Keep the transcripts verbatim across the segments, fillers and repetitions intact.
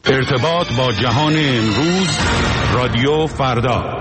ارتباط با جهان امروز، رادیو فردا.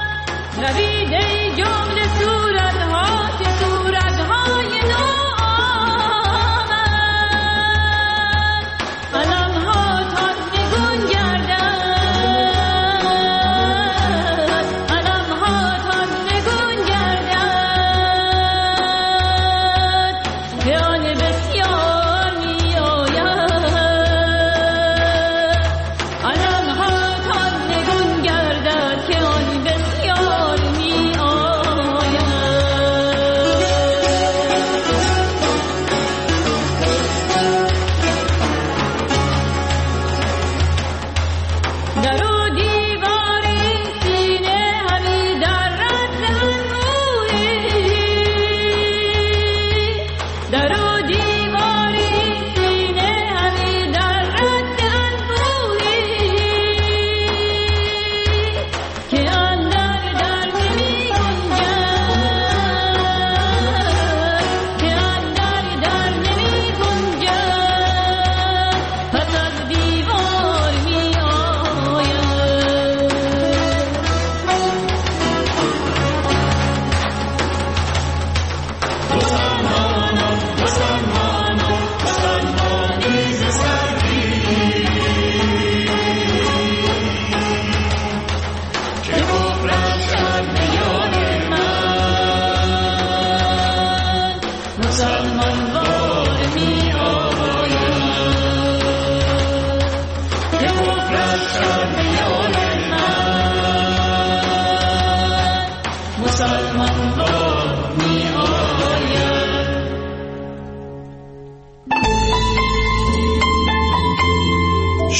نوید ای جمله صورتها که صورتهای نو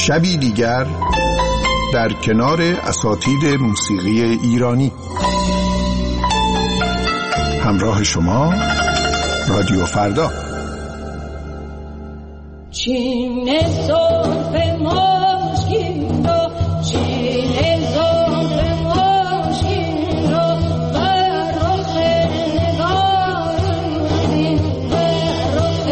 شبی دیگر در کنار اساتید موسیقی ایرانی. همراه شما رادیو فردا. چین زلف مشکین رو، چین زلف مشکین رو بر رخ نگارندی، بر رخ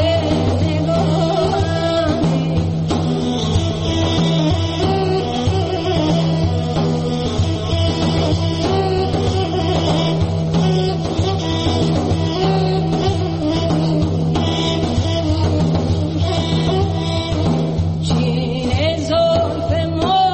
نگارندی.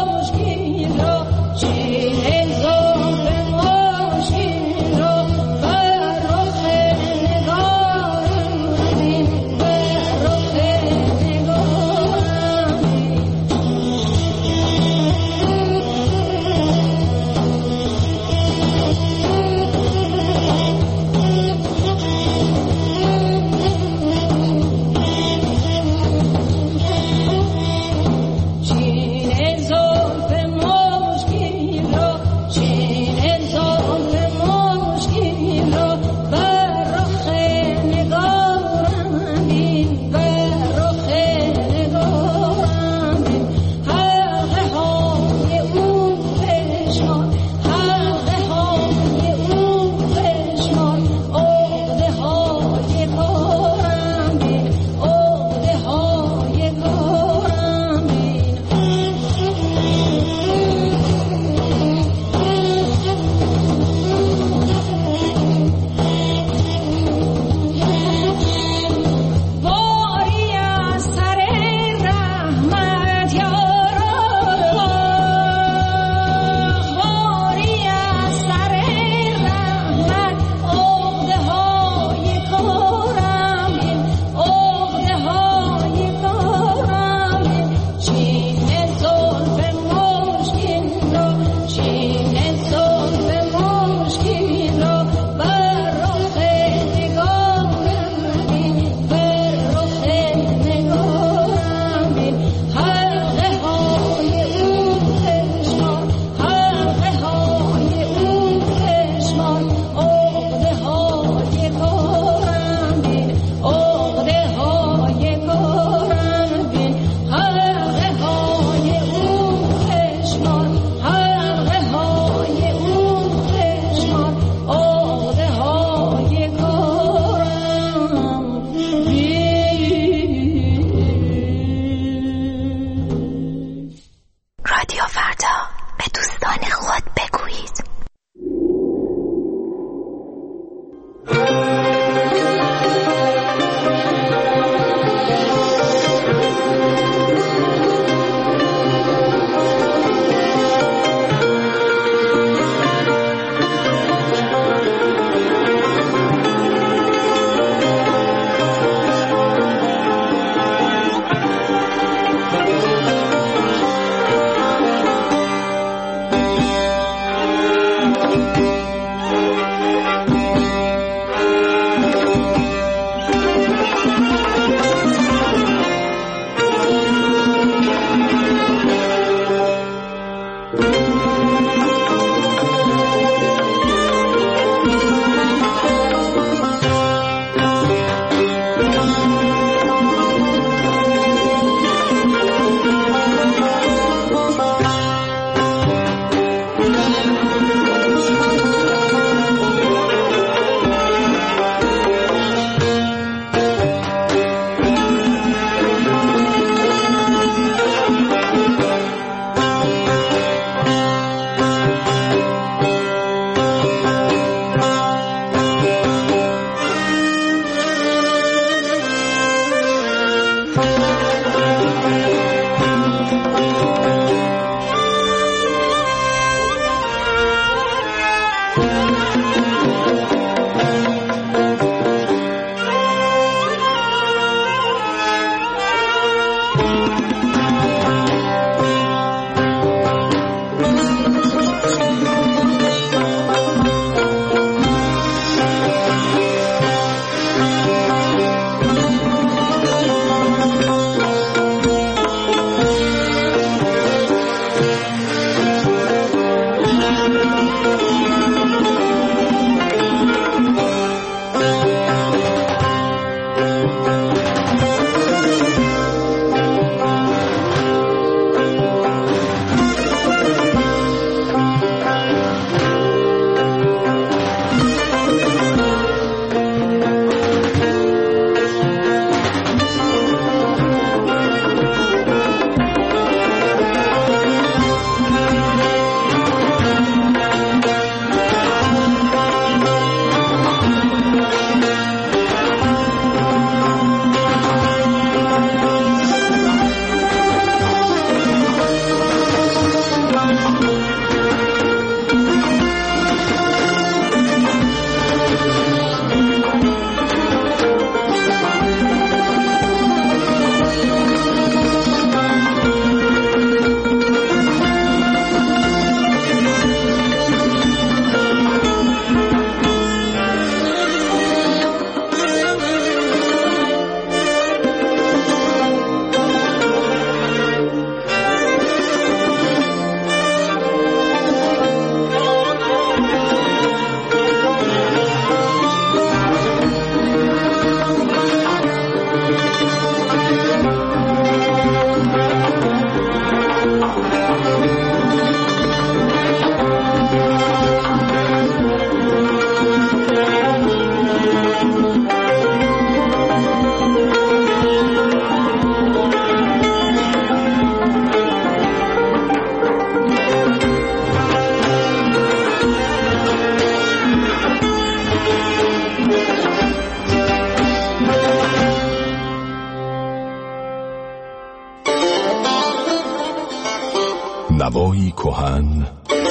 هوایی کهن،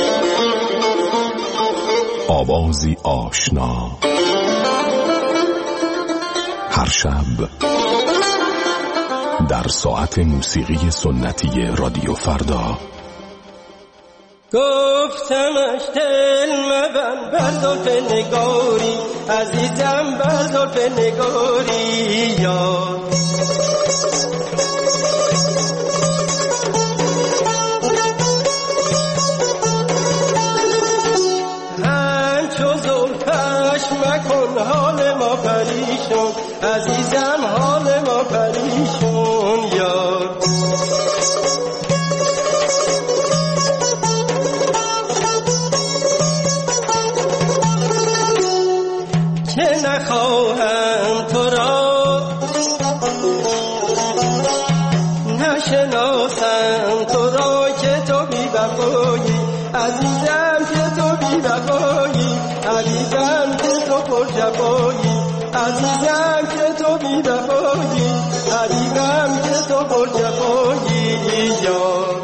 آوازی آشنا، هر شب در ساعت موسیقی سنتی رادیو فردا. گفتمش دل مبند بر زلف نگاری، عزیزم بر زلف نگاری یار. همچو زلفش مکن حال ما پریشون، عزیزم حال ما پریشون یار. که نخواهم تو را نشناسم تو را، که تو بی وفایی عزیزم، که تو بی وفایی عزیزم، که تو پر جفایی عزیزم، که تو بی وفایی عزیزم، که تو پر جفایی یار.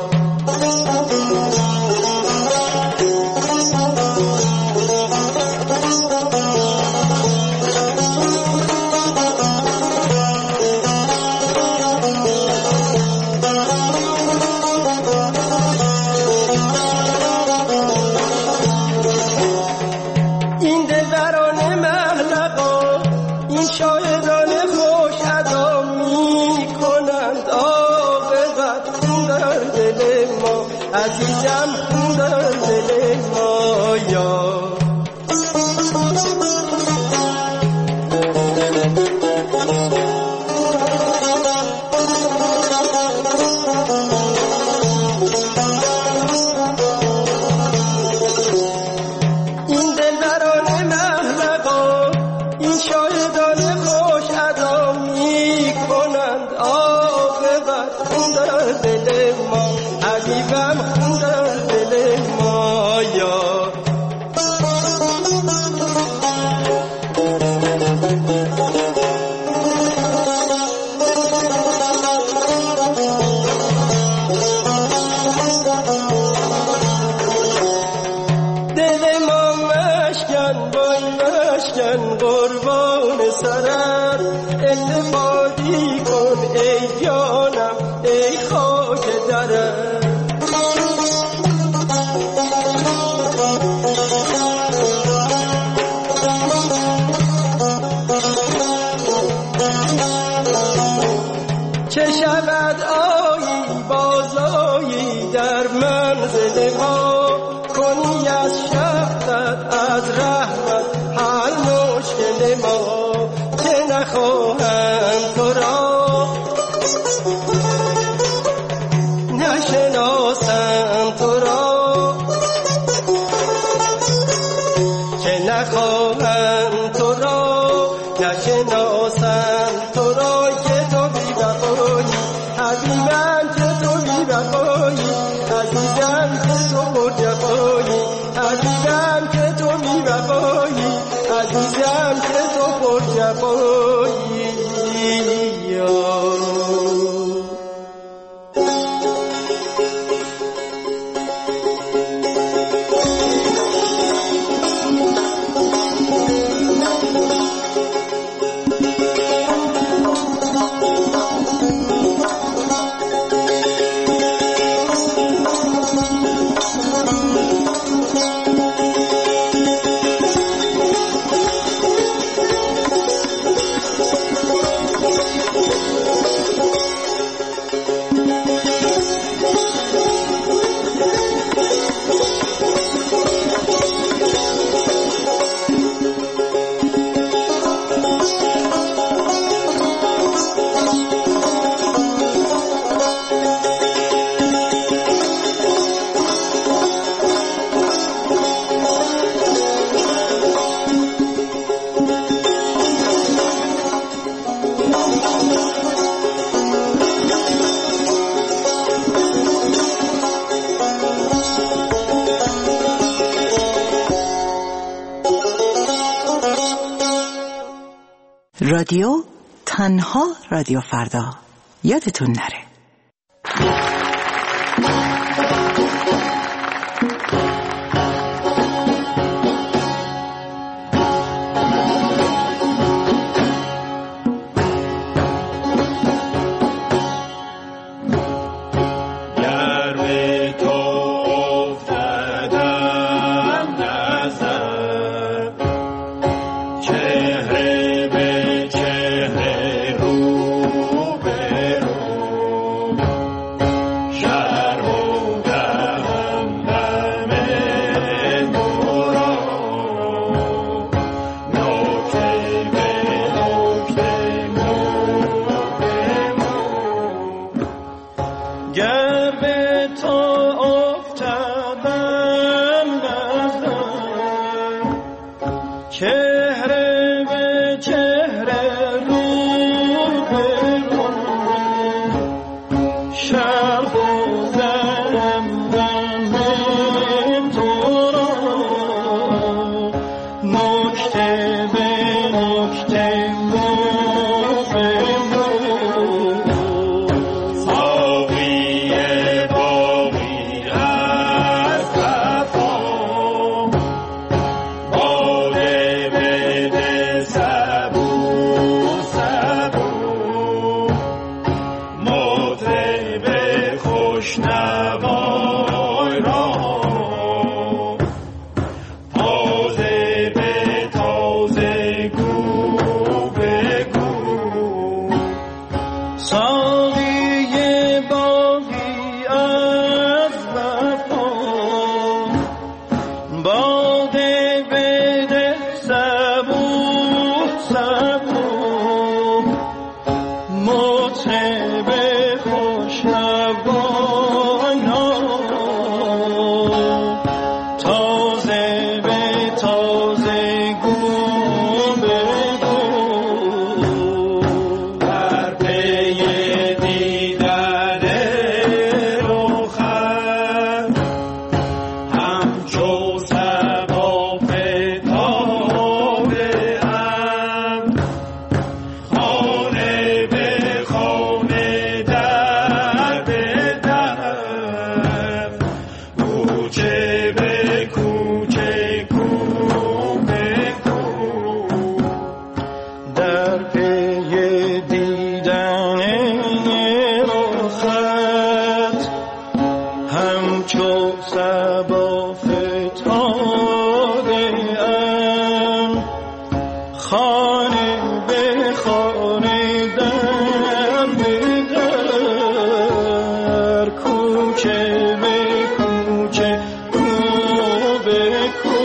عزیزم خون در دل ما یار. این دلبران محلقا، این شاهدان خوش ادا می کنند عاقبت خون در دل ما، حبیبم خون در دل ما یار. دل ما مشکن بای مشکن قربان سرت، التفاتی کن ای جانم ای خاک درت. چه شود آیی بازایی در منزل ما، کنی از شفقت از رحمت حل مشکل ما. که نخواهم تو را نشناسم تو را، که نخواهم تو را نشناسم تو را، که تو بی وفایی عزیزم، که تو بی وفایی عزیزم، که تو پر جفایی عزیزم، که تو بی وفایی عزیزم، که تو پر جفایی یار. رادیو تنها رادیو فردا، یادتون نره. در پی دیدن رخت همچو صبا فتاده ام خانه به خانه در به در کوچه به کوچه کو به کو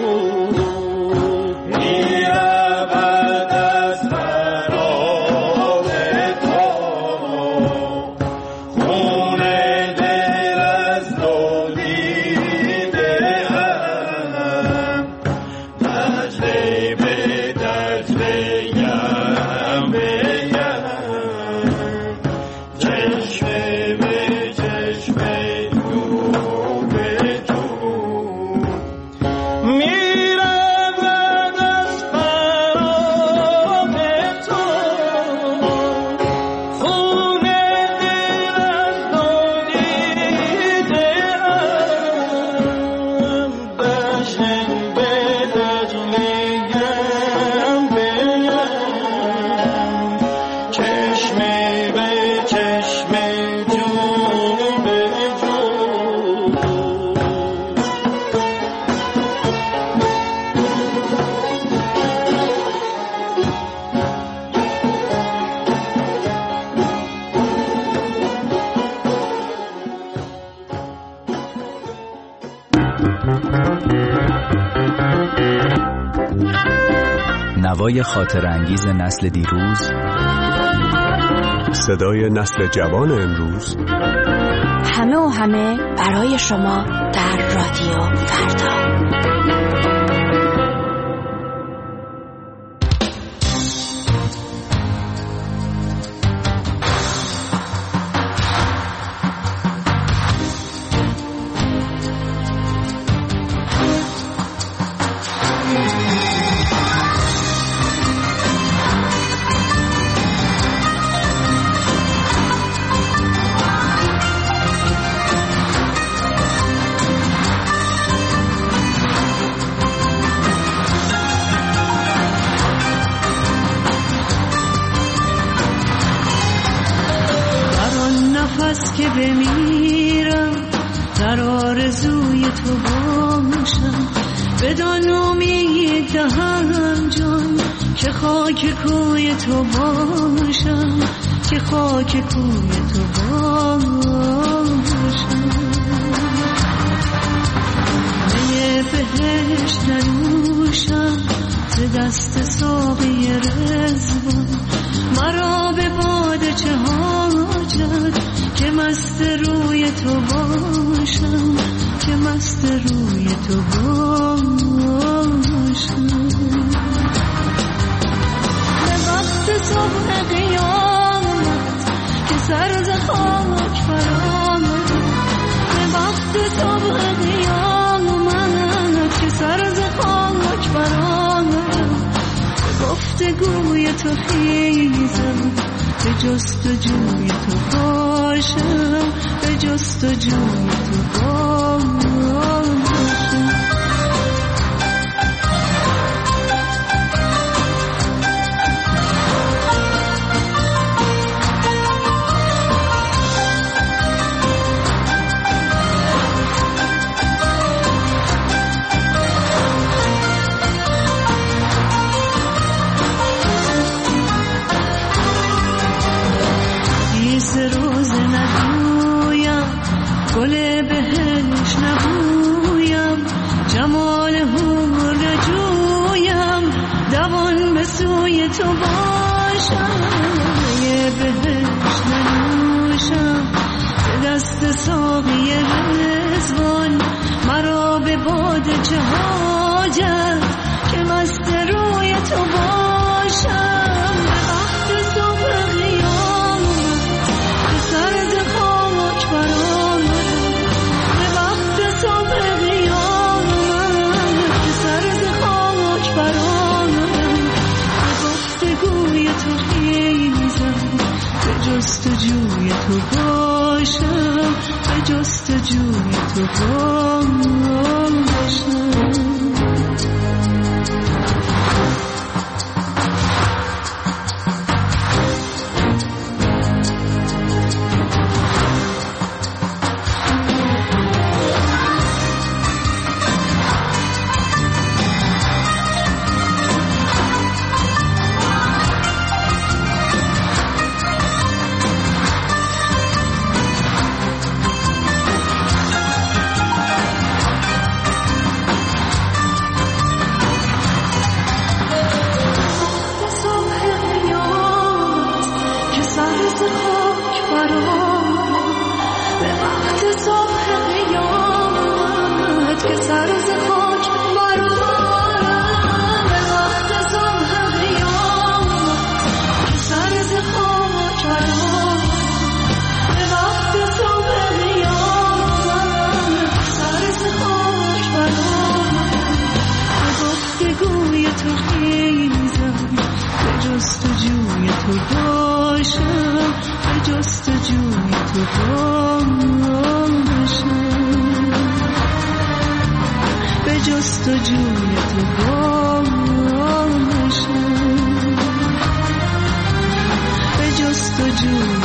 نوای خاطر انگیز نسل دیروز، صدای نسل جوان امروز، همه و همه برای شما در رادیو فردا. که بمیرم در آرزوی تو باشم، بدان امید دهم جان که خاک کوی تو باشم، که خاک کوی تو باشم. می بهشت ننوشم ز دست ساقی رضوان، مرا به باده چه حاجت که مست روی تو باشم، که مست روی تو باشم. به وقت صبح قیامت که سر ز خاک برآمد، به وقت صبح قیامت که سر ز خاک برآمد، به گفتگوی تو خیزم، به جستجوی تو باشم، به جستجوی تو باشم. گل بهش نبویم، جمال حور نجویم، دوان به سوی تو باشم. یه بهش ننوشم به دست ساقی رضوان، مرا به باده چه حاجت که مست روی تو باشم. به وقت صبح قیامت که سر ز خاک برآمد، به وقت صبح قیامت که سر ز خاک برآمد، به گفتگوی تو خیزم، به جستجوی تو باشم، به جستجوی تو باشم. جستجوی تو باشم، به جستجوی تو باشم، به جستجوی تو باشم، به جستجوی